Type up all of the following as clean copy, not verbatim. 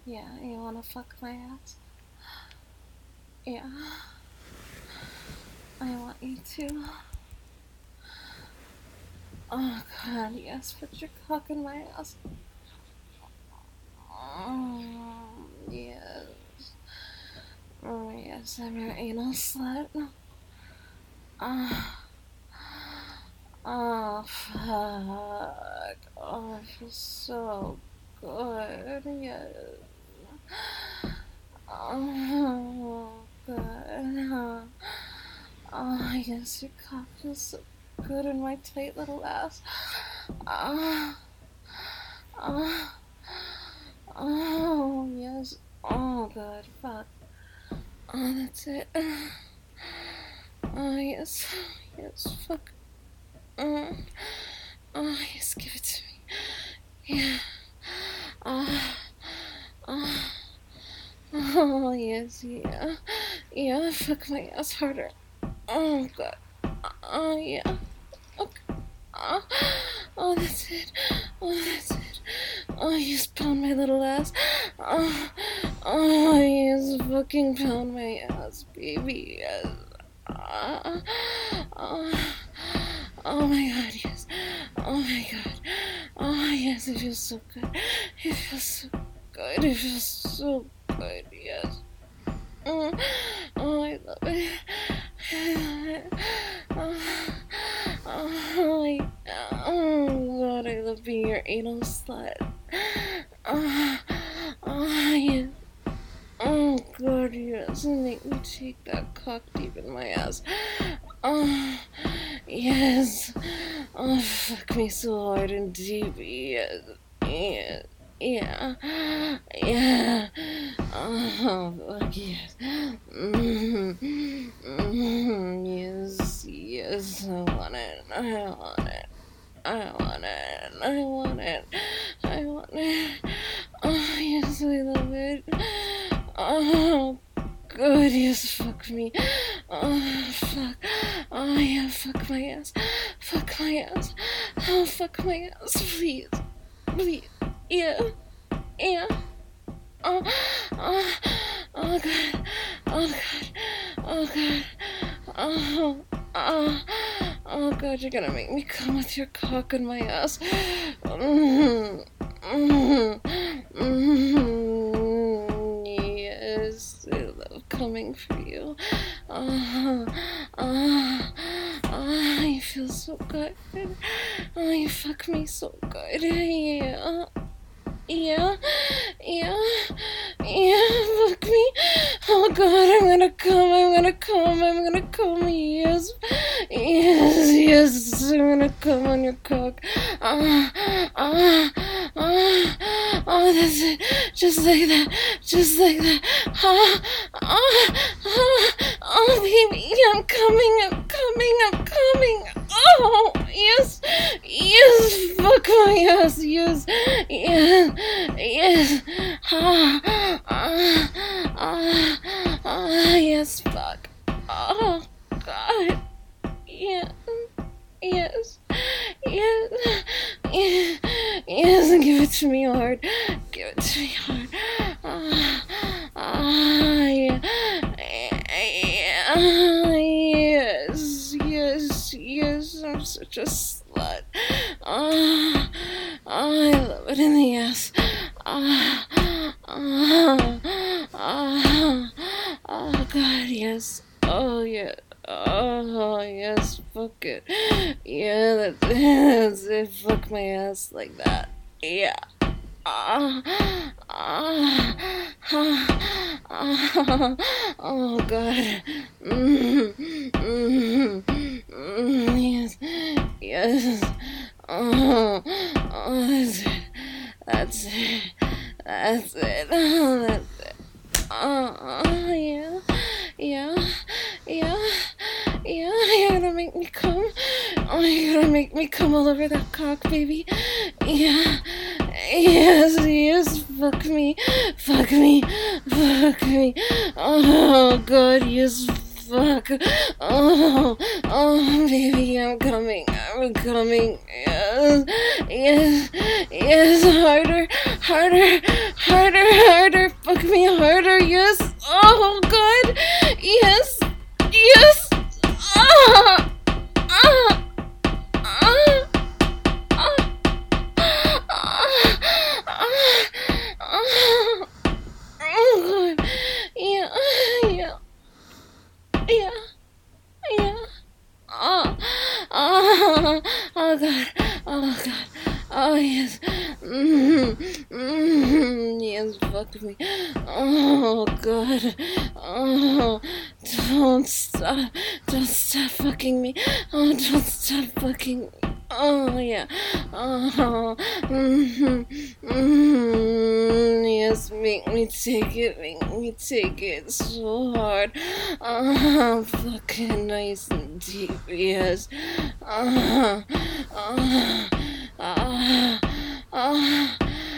Yeah, you wanna fuck my ass? Yeah. I want you to. Oh god, yes, put your cock in my ass. Yes. Oh, yes, I'm your anal slut. Ah. Oh, fuck. Oh, it feels so good. Yes. Oh, good. Oh, yes, your cock feels so good in my tight little ass. Ah. Oh, oh, yes. Oh, good. Fuck. Oh, that's it. Oh, yes. Yes, fuck. Oh, oh, yes, give it to me. Yeah. Oh, oh, oh, yes, yeah. Yeah, fuck my ass harder. Oh, God. Oh, yeah. Okay. Oh, oh, that's it. Oh, that's it. Oh, yes, pound my little ass. Oh, oh, yes, fucking pound my ass, baby. Yes. Oh, oh, oh my god, yes. Oh my god. Oh, yes, it feels so good. It feels so good. It feels so good, yes. Oh, oh I love it. I love it. Oh, oh, oh god, I love being your anal slut. Oh, oh, yes. Oh god, yes, make me take that cock deep in my ass. Oh, yes. Oh, fuck me so hard and deep. Yes, yes, yeah, yeah. Oh, fuck yes. Yes, yes, I want it. I want it. I want it. I want it. I want it. Oh, yes, I love it. Oh, good, yes, fuck me. Oh, fuck. Oh, yeah, fuck my ass. Fuck my ass. Oh, fuck my ass, please. Please. Yeah. Yeah. Oh, oh, oh, God. Oh, God. Oh, God. Oh, oh, oh, God, you're gonna make me come with your cock in my ass. Yes, I love coming for you. Oh, oh, oh, you feel so good. Oh, you fuck me so good. Yeah. Yeah, yeah, yeah, fuck me. Oh god, I'm gonna come, I'm gonna come, I'm gonna come, yes, yes, yes, I'm gonna come on your cock. Ah, ah, ah, oh, that's it, just like that, just like that. Ah, ah, ah, oh, baby, I'm coming, I'm coming, I'm coming. Oh, yes, yes, fuck my ass, yes, yes. Yes. Ah, ah, ah, ah, yes, fuck. Oh, God. Yeah. Yes. Yes. Yes. Yes. Give it to me hard. Give it to me hard. Ah, ah, yeah. Yes. Yes. Yes. I'm such a slut. Ah, I love it in the ass. Ah, ah, ah, oh god, yes. Oh yeah. Oh yes, fuck it. Yeah, that's it. Fuck my ass like that. Yeah. Ah, ah, ah, ah, oh god. Yes, yes. Oh, oh, that's it. That's it. That's it. Oh, that's it. Oh, yeah. Yeah. Yeah. Yeah. You're gonna make me come. Oh, you're gonna make me come all over that cock, baby. Yeah. Yes, yes. Fuck me. Fuck me. Fuck me. Oh, God, yes. Fuck. Oh, oh, baby, I'm coming. I'm coming. Yes, yes, yes. Harder, harder, harder, harder. fuck me harder, yes. Oh god, yes, yes. Ah, ah, ah, ah, oh god, yeah, yeah, yeah, yeah. Oh, oh god, oh god, oh yes, yes, fuck me, oh god, oh, don't stop fucking me, oh, don't stop fucking me. Oh yeah. Oh. Yes. Make me take it so hard. Fucking nice and deep. Yes. Uh, uh, uh, uh,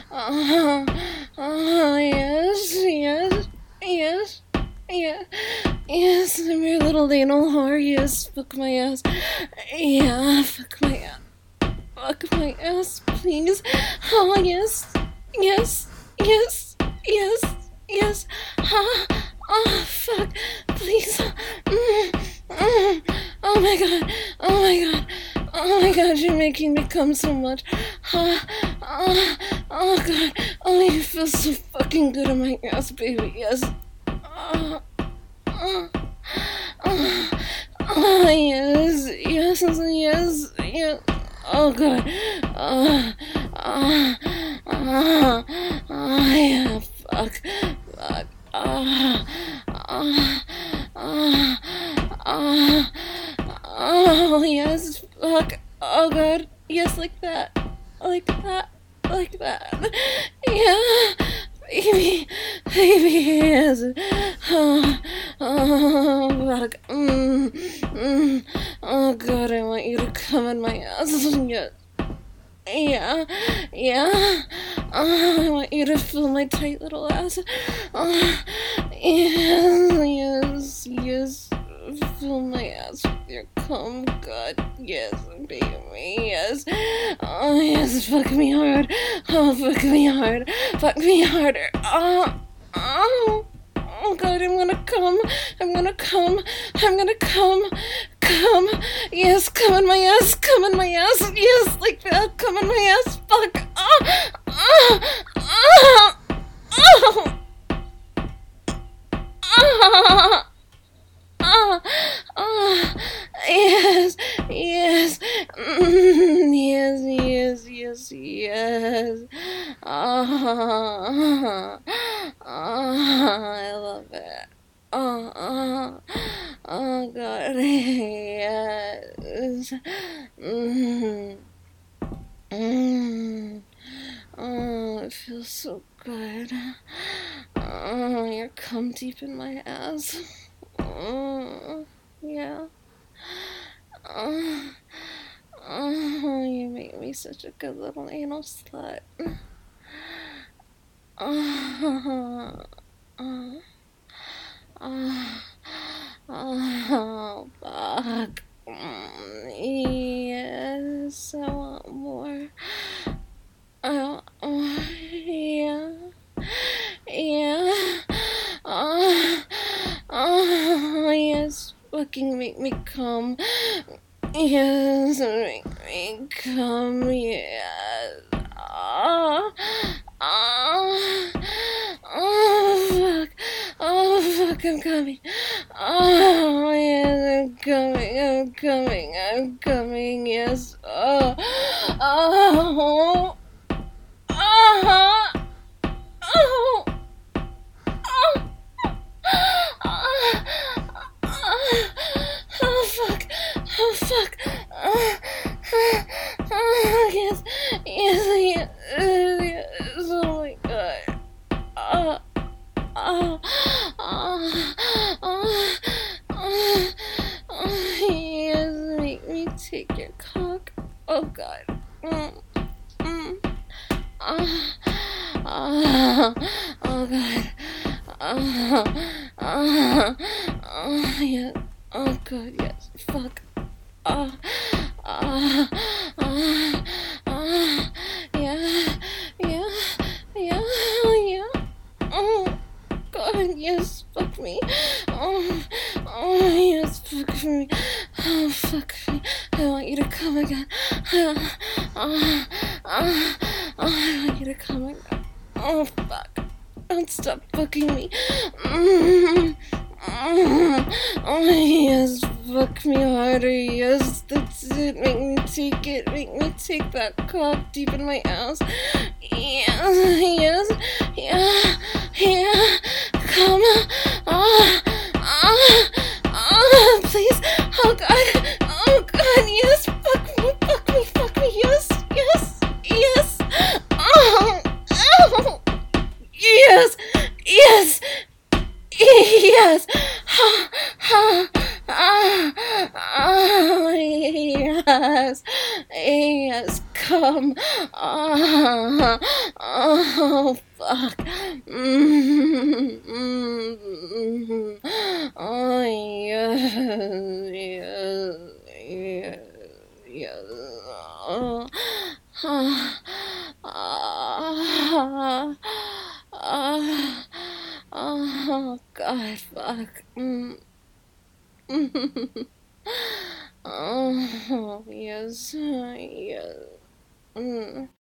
yes. Yes. Yes. Yeah. Yes, I'm your little anal whore. Yes, fuck my ass. Yeah, fuck my ass. Fuck my ass, please. Oh, yes. Yes. Yes. Yes. Yes. Oh, fuck. Please. Oh my god. Oh my god. Oh my god, you're making me come so much. Oh god. Oh, you feel so fucking good on my ass, baby. Yes. Oh, oh, oh, yes, yes, yes, yes. Oh god. Yeah, fuck, fuck. Oh, yes, fuck. Oh god. Yes, like that. Like that. Like that. Yeah. Baby, yes. Fuck. Oh god, I want you to come in my ass. Yes. Yeah, yeah. I want you to feel my tight little ass. Yes, yes, yes. Fill my ass with your cum, God. Yes, baby, yes. Oh, yes, fuck me hard. Oh, fuck me hard. Fuck me harder. Oh, God, I'm gonna come. I'm gonna come. I'm gonna come. Come. Yes, come in my ass. Come in my ass. Yes, like that. Come in my ass. Fuck. Yes, yes, yes, yes, yes, yes. I love it. Oh, God, yes. Oh, it feels so good. Oh, you're cum deep in my ass. Yeah. You make me such a good little anal slut. Oh, fuck. Yes, I want more. I want more. Yeah. Yeah. Yes. Fucking make me come. Yes, make me come. Yes. Fuck. Oh, fuck, I'm coming. Oh, yes, I'm coming, I'm coming, yes. Oh. Oh, fuck. Oh, fuck. Yes, yes, yes, yes. Oh, my God. Yes, make me take your cock. Oh, God. Oh, God. Yeah. Oh, God, yes. Fuck. Yeah. Yeah. Yeah. Yeah. God, yes, fuck me. Oh, yes, fuck me. Oh, fuck me. I want you to come again. I want you to come again. Oh, fuck. Don't stop fucking me. Oh, yes, fuck me harder. Yes, that's it. Make me take it. Make me take that cock deep in my ass. Yes, yeah. Come please. Oh, God, yes. Fuck me. Yes. Oh, yes. Yes. Yes, come. Fuck. Oh, yes. Oh, God, fuck. Oh, yes.